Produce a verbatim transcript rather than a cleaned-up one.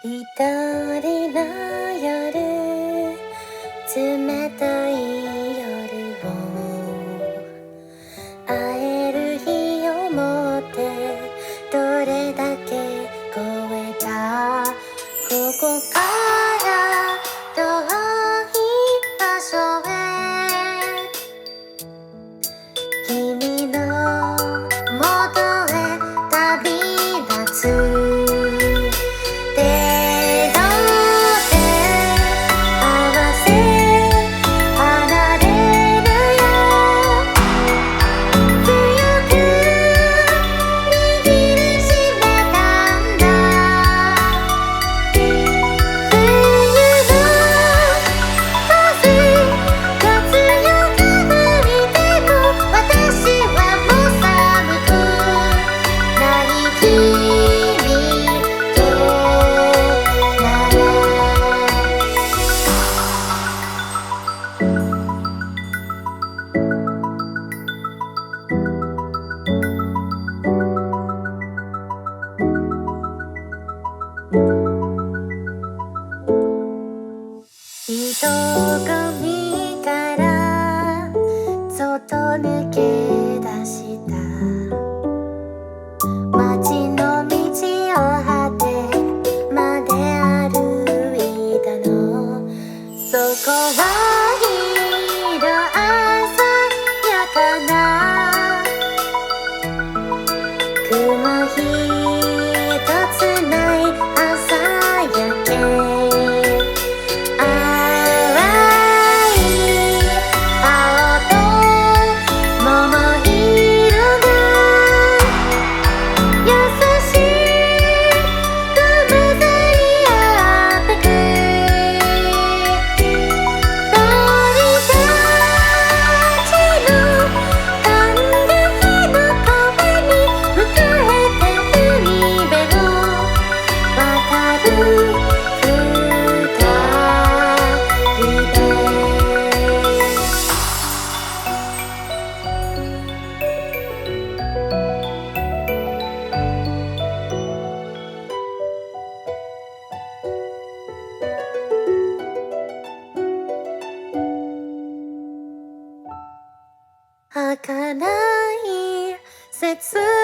一人の夜、冷たい夜を会える日をもってどれだけ超えた。ここから遠い場所へ君の元へ旅立つ。人混みからそっと抜け出した街の道を果てまで歩いたの。そこは色鮮やかな雲ひとつない朝焼け。儚い切